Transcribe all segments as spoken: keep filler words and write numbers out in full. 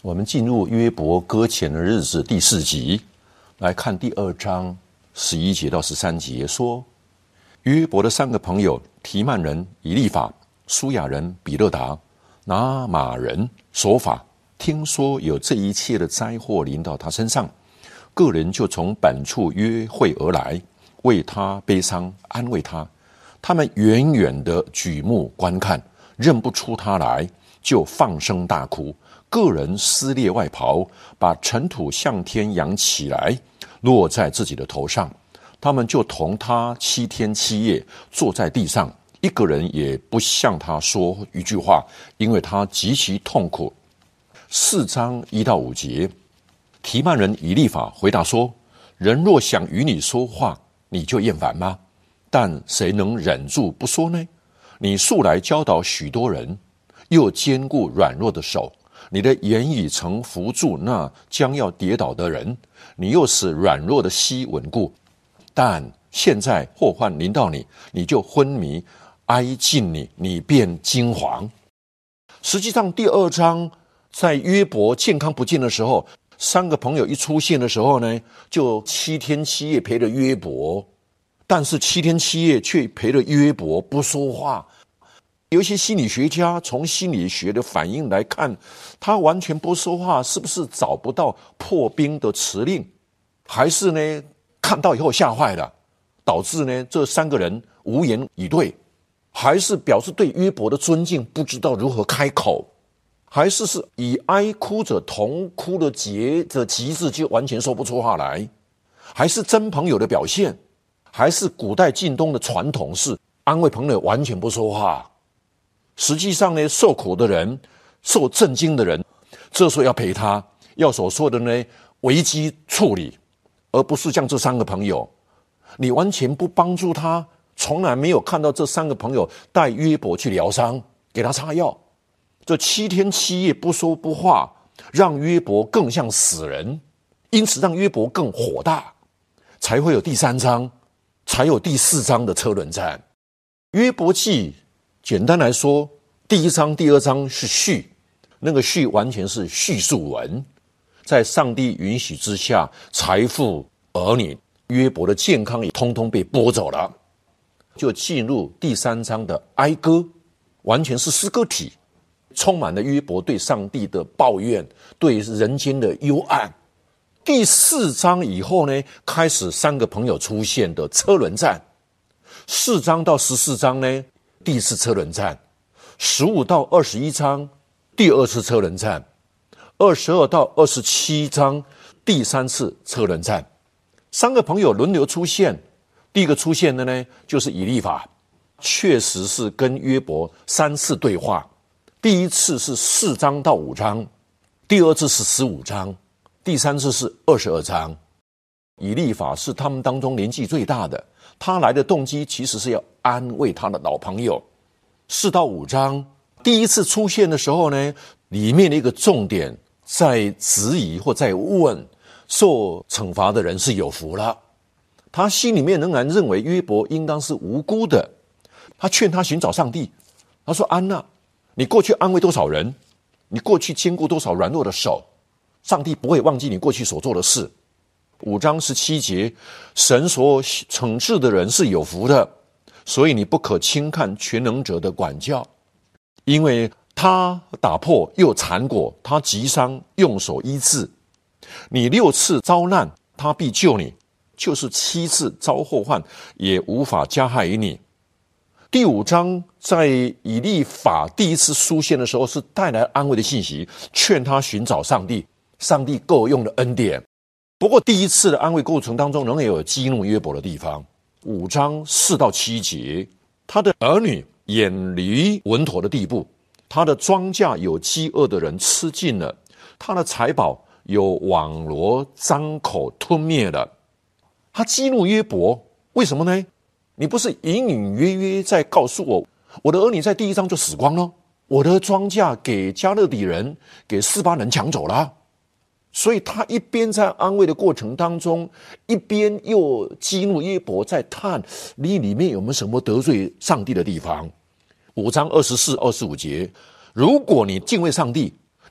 我们进入约伯搁浅的日子第四集，来看第二章十一节到十三节，说约伯的三个朋友提曼人以利法、舒雅人比勒达、拿马人索法，听说有这一切的灾祸临到他身上，个人就从本处约会而来，为他悲伤，安慰他。他们远远的举目观看，认不出他来，就放声大哭。个人撕裂外袍，把尘土向天扬起来，落在自己的头上。他们就同他七天七夜坐在地上，一个人也不向他说一句话，因为他极其痛苦。四章一到五节，提曼人以利法回答说：人若想与你说话，你就厌烦吗？但谁能忍住不说呢？你素来教导许多人，又坚固软弱的手，你的言语曾扶助那将要跌倒的人，你又使软弱的膝稳固。但现在祸患临到你，你就昏迷；挨近你，你便惊惶。实际上第二章在约伯健康不见的时候，三个朋友一出现的时候呢，就七天七夜陪着约伯，但是七天七夜却陪着约伯不说话。有一些心理学家从心理学的反应来看，他完全不说话，是不是找不到破冰的辞令，还是呢看到以后吓坏了，导致呢这三个人无言以对，还是表示对约伯的尊敬，不知道如何开口，还是是以哀哭者同哭的节的极致，就完全说不出话来，还是真朋友的表现，还是古代晋东的传统是安慰朋友完全不说话。实际上呢，受苦的人，受震惊的人，这时候要陪他，要所说的呢危机处理，而不是像这三个朋友，你完全不帮助他，从来没有看到这三个朋友带约伯去疗伤，给他擦药。这七天七夜不说不话，让约伯更像死人，因此让约伯更火大，才会有第三章，才有第四章的车轮战。约伯记简单来说，第一章第二章是序，那个序完全是叙述文，在上帝允许之下，财富、儿女、约伯的健康也通通被剥走了，就进入第三章的哀歌，完全是诗歌体，充满了约伯对上帝的抱怨，对人间的幽暗。第四章以后呢，开始三个朋友出现的车轮战。四章到十四章呢，第一次车轮战；十五到二十一章，第二次车轮战；二十二到二十七章，第三次车轮战。三个朋友轮流出现，第一个出现的呢，就是以利法，确实是跟约伯三次对话。第一次是四章到五章，第二次是十五章，第三次是二十二章。以利法是他们当中年纪最大的，他来的动机其实是要安慰他的老朋友。四到五章第一次出现的时候呢，里面的一个重点在质疑或在问受惩罚的人是有福了，他心里面仍然认为约伯应当是无辜的，他劝他寻找上帝。他说：安娜，你过去安慰多少人，你过去坚固多少软弱的手，上帝不会忘记你过去所做的事。五章十七节，神所惩治的人是有福的，所以你不可轻看全能者的管教，因为他打破又缠裹，他击伤用手医治。你六次遭难，他必救你，就是七次遭祸患，也无法加害于你。第五章在以利法第一次出现的时候，是带来安慰的信息，劝他寻找上帝，上帝够用的恩典。不过第一次的安慰过程当中，仍然有激怒约伯的地方。五章四到七节，他的儿女远离稳妥的地步，他的庄稼有饥饿的人吃尽了，他的财宝有网罗张口吞灭了。他激怒约伯，为什么呢？你不是隐隐约约在告诉我，我的儿女在第一章就死光了，我的庄稼给加勒底人、给示巴人抢走了。所以他一边在安慰的过程当中，一边又激怒约伯，在探你里面有没有什么得罪上帝的地方。五章二十四、二十五节，如果你敬畏上帝，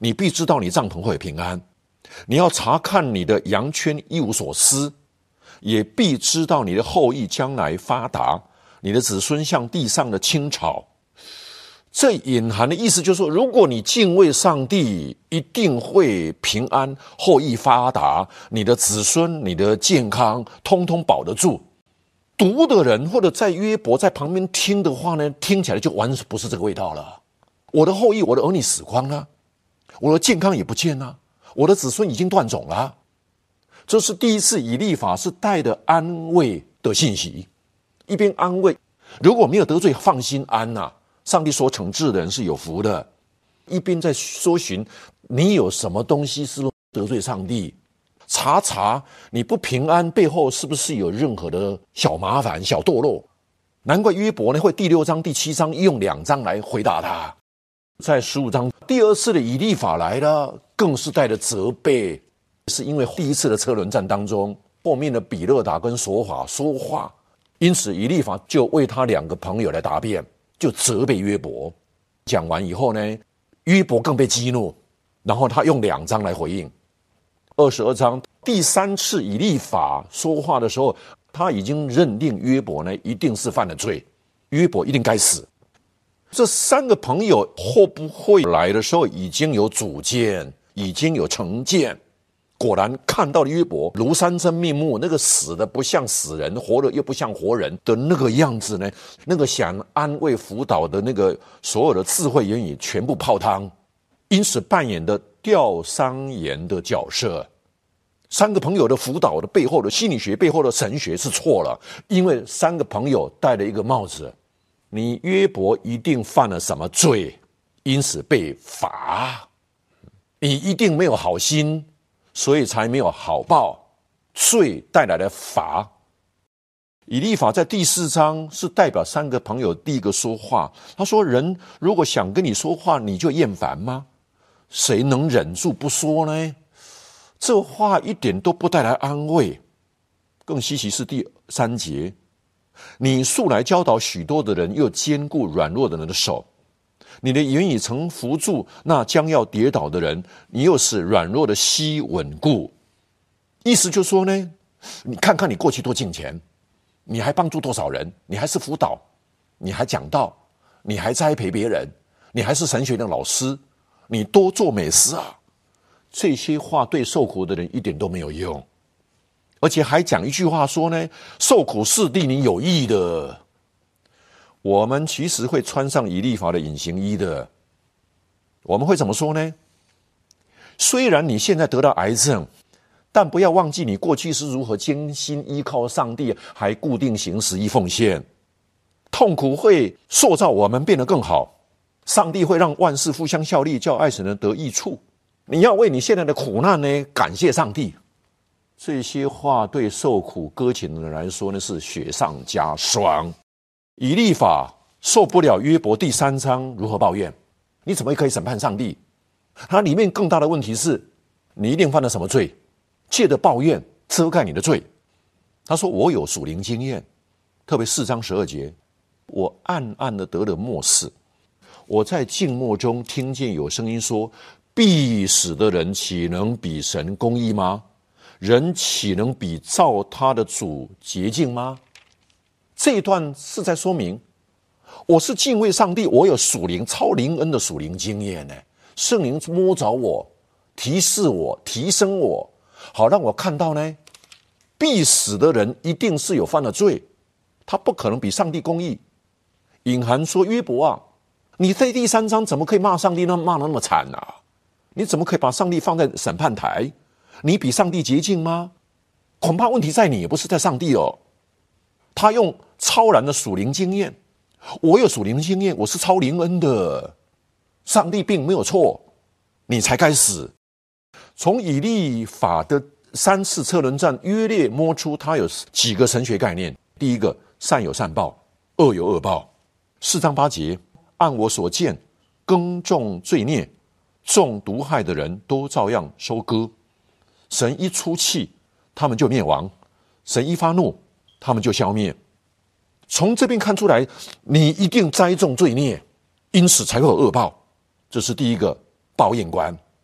你必知道你帐篷会平安。你要查看你的羊圈一无所失，也必知道你的后裔将来发达，你的子孙像地上的青草。这隐含的意思就是说，如果你敬畏上帝，一定会平安，后裔发达，你的子孙、你的健康通通保得住。读的人或者在约伯在旁边听的话呢，听起来就完全不是这个味道了。我的后裔，我的儿女死光了，我的健康也不见了，我的子孙已经断种了。这是第一次以利法是带着安慰的信息，一边安慰，如果没有得罪，放心安啊，上帝所惩治的人是有福的，一边在搜寻你有什么东西是得罪上帝，查查你不平安背后是不是有任何的小麻烦、小堕落。难怪约伯呢会第六章、第七章用两章来回答他。在十五章第二次的以利法来了，更是带着责备，是因为第一次的车轮战当中，后面的比勒达跟索法说话，因此以利法就为他两个朋友来答辩，就责备约伯。讲完以后呢，约伯更被激怒，然后他用两章来回应。二十二章第三次以利法说话的时候，他已经认定约伯呢一定是犯了罪，约伯一定该死。这三个朋友会不会来的时候已经有主见，已经有成见，果然看到了约伯庐山真面目，那个死的不像死人，活的又不像活人的那个样子呢，那个想安慰辅导的那个所有的智慧言语全部泡汤，因此扮演的吊丧言的角色。三个朋友的辅导的背后的心理学背后的神学是错了，因为三个朋友戴了一个帽子，你约伯一定犯了什么罪，因此被罚，你一定没有好心，所以才没有好报，罪带来的罚。以利法在第四章是代表三个朋友第一个说话，他说，人如果想跟你说话，你就厌烦吗？谁能忍住不说呢？这话一点都不带来安慰。更稀奇是第三节，你素来教导许多的人，又坚固软弱的人的手，你的言语曾扶住那将要跌倒的人，你又使软弱的膝稳固。意思就是说呢，你看看你过去多敬虔，你还帮助多少人，你还是辅导，你还讲道，你还栽培别人，你还是神学的老师，你多做美事啊。这些话对受苦的人一点都没有用，而且还讲一句话说呢，受苦是对你有益的。我们其实会穿上以利法的隐形衣的，我们会怎么说呢？虽然你现在得到癌症，但不要忘记你过去是如何艰辛依靠上帝，还固定行十一奉献。痛苦会塑造我们变得更好，上帝会让万事互相效力，叫爱神人得益处。你要为你现在的苦难呢感谢上帝。这些话对受苦搁浅的人来说呢是雪上加霜。以利法受不了约伯第三章如何抱怨，你怎么可以审判上帝？它里面更大的问题是，你一定犯了什么罪，借着抱怨遮盖你的罪。他说，我有属灵经验，特别四章十二节，我暗暗的得了默示，我在静默中听见有声音说，必死的人岂能比神公义吗？人岂能比造他的主洁净吗？这一段是在说明，我是敬畏上帝，我有属灵超灵恩的属灵经验呢。圣灵摸着我，提示我，提升我，好让我看到呢，必死的人一定是有犯了罪，他不可能比上帝公义。隐含说，约伯啊，你在第三章怎么可以骂上帝呢？骂得那么惨啊？你怎么可以把上帝放在审判台？你比上帝洁净吗？恐怕问题在你，也不是在上帝哦。他用超然的属灵经验，我有属灵经验，我是超灵恩的，上帝并没有错，你才该死。从以利法的三次车轮战，约略摸出他有几个神学概念。第一个，善有善报，恶有恶报。四章八节，按我所见，耕种罪孽，种毒害的人都照样收割。神一出气，他们就灭亡；神一发怒，他们就消灭。从这边看出来，你一定栽种罪孽，因此才会有恶报。这是第一个报应观。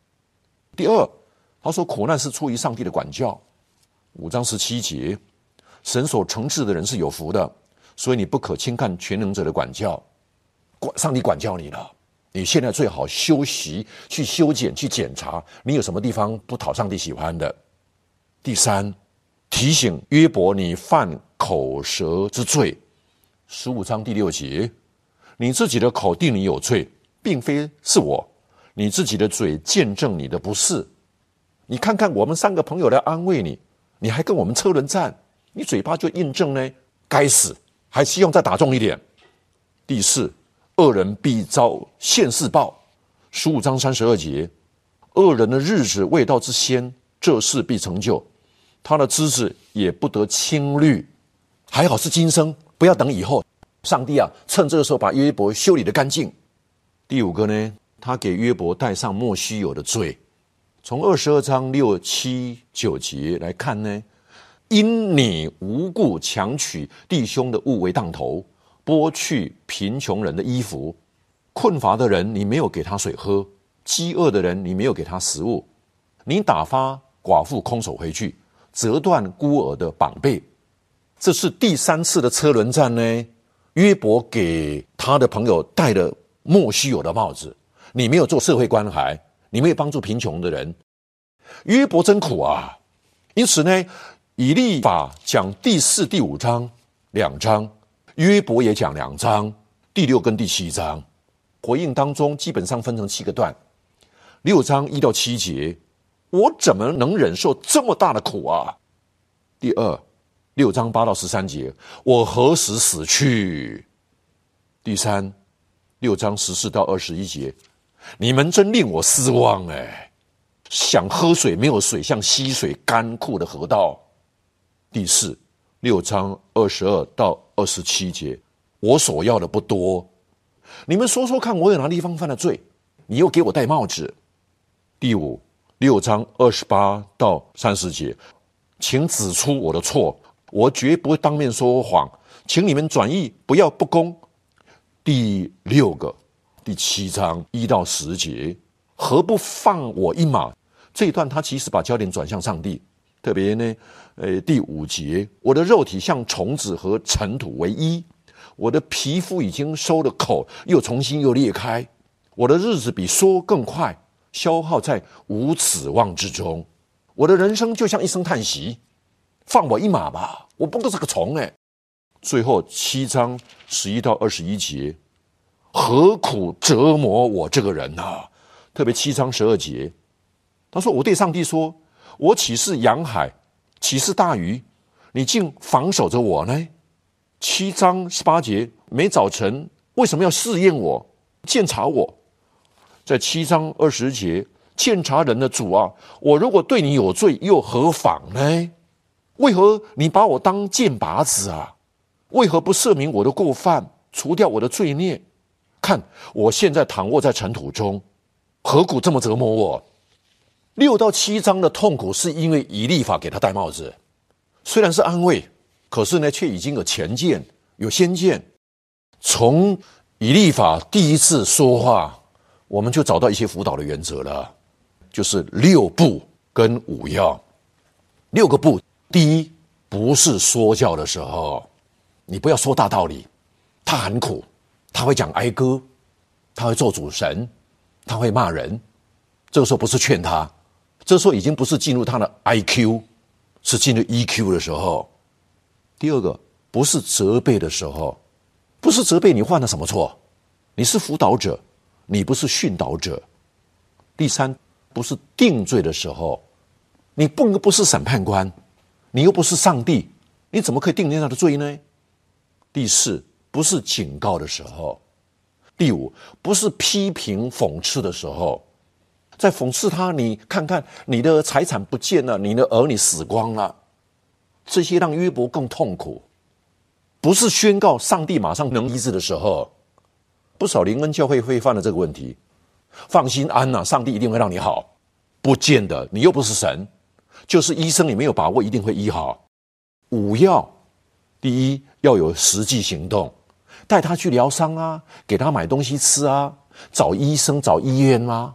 第二，他说苦难是出于上帝的管教。五章十七节，神所惩治的人是有福的，所以你不可轻看全能者的管教。上帝管教你了，你现在最好休息，去修剪，去检查你有什么地方不讨上帝喜欢的。第三，提醒约伯你犯口舌之罪。十五章第六节，你自己的口定你有罪，并非是我，你自己的嘴见证你的不是。你看看我们三个朋友来安慰你，你还跟我们车轮战，你嘴巴就印证呢，该死，还希望再打中一点。第四，恶人必遭现世报。十五章三十二节，恶人的日子未到之先，这事必成就，他的枝子也不得青绿。还好是今生，不要等以后。上帝啊，趁这个时候把约伯修理得干净。第五个呢，他给约伯带上莫须有的罪。从二十二章六七九节来看呢，因你无故强取弟兄的物为当头，剥去贫穷人的衣服，困乏的人你没有给他水喝，饥饿的人你没有给他食物，你打发寡妇空手回去，折断孤儿的膀臂。这是第三次的车轮战呢，约伯给他的朋友戴了莫须有的帽子，你没有做社会关怀，你没有帮助贫穷的人，约伯真苦啊。因此呢，以利法讲第四、第五章两章，约伯也讲两章，第六跟第七章回应当中基本上分成七个段。六章一到七节，我怎么能忍受这么大的苦啊？第二，六章八到十三节，我何时死去？第三，六章十四到二十一节，你们真令我失望哎！想喝水没有水，像溪水干枯的河道。第四，六章二十二到二十七节，我所要的不多，你们说说看，我有哪地方犯了罪？你又给我戴帽子。第五，六章二十八到三十节，请指出我的错，我绝不会当面说谎，请你们转意，不要不公。第六个，第七章一到十节，何不放我一马？这一段他其实把焦点转向上帝，特别呢，呃，第五节，我的肉体像虫子和尘土为一，我的皮肤已经收了口，又重新又裂开，我的日子比说更快，消耗在无指望之中，我的人生就像一声叹息，放我一马吧，我不过是个虫哎。最后七章十一到二十一节，何苦折磨我这个人啊？特别七章十二节，他说我对上帝说，我岂是洋海，岂是大鱼，你竟防守着我呢？七章十八节，每早晨为什么要试验我，鉴察我？在七章二十节，鉴察人的主啊，我如果对你有罪，又何妨呢？为何你把我当箭靶子啊？为何不赦免我的过犯，除掉我的罪孽？看我现在躺卧在尘土中，何苦这么折磨我？六到七章的痛苦是因为以利法给他戴帽子，虽然是安慰，可是呢，却已经有前见，有先见。从以利法第一次说话，我们就找到一些辅导的原则了，就是六不跟五要。六个不，第一，不是说教的时候，你不要说大道理，他很苦，他会讲哀歌，他会做主神，他会骂人，这个时候不是劝他，这时候已经不是进入他的 I Q， 是进入 E Q 的时候。第二个，不是责备的时候，不是责备你犯了什么错，你是辅导者，你不是训导者。第三，不是定罪的时候，你不不是审判官，你又不是上帝，你怎么可以定他的罪呢？第四，不是警告的时候。第五，不是批评讽刺的时候，在讽刺他，你看看你的财产不见了，你的儿女死光了，这些让约伯更痛苦。不是宣告上帝马上能医治的时候，不少灵恩教会会犯了这个问题，放心安啊，上帝一定会让你好，不见得，你又不是神，就是医生你没有把握一定会医好。五要，第一，要有实际行动，带他去疗伤啊，给他买东西吃啊，找医生找医院啊，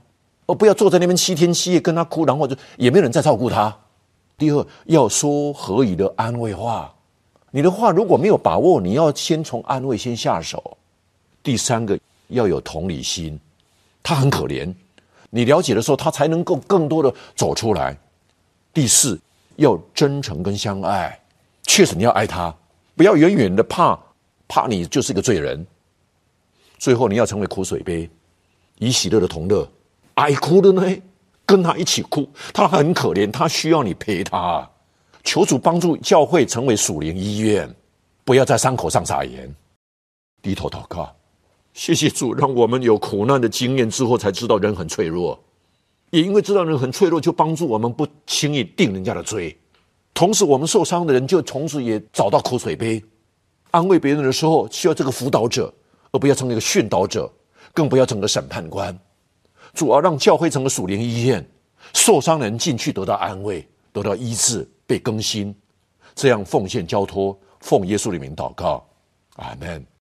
而不要坐在那边七天七夜跟他哭，然后就也没有人再照顾他。第二，要说合宜的安慰话，你的话如果没有把握，你要先从安慰先下手。第三个，要有同理心，他很可怜，你了解的时候，他才能够更多的走出来。第四，要真诚跟相爱，确实你要爱他，不要远远的怕怕你就是个罪人。最后，你要成为苦水杯，以喜乐的同乐，爱哭的呢，跟他一起哭，他很可怜，他需要你陪他。求主帮助教会成为属灵医院，不要在伤口上撒盐。低头祷告，谢谢主，让我们有苦难的经验之后，才知道人很脆弱。也因为知道人很脆弱，就帮助我们不轻易定人家的罪。同时，我们受伤的人就从此也找到苦水杯，安慰别人的时候需要这个辅导者，而不要成为一个训导者，更不要成为审判官。主要让教会成为属灵医院，受伤人进去得到安慰，得到医治，被更新。这样奉献交托，奉耶稣的名祷告，阿们。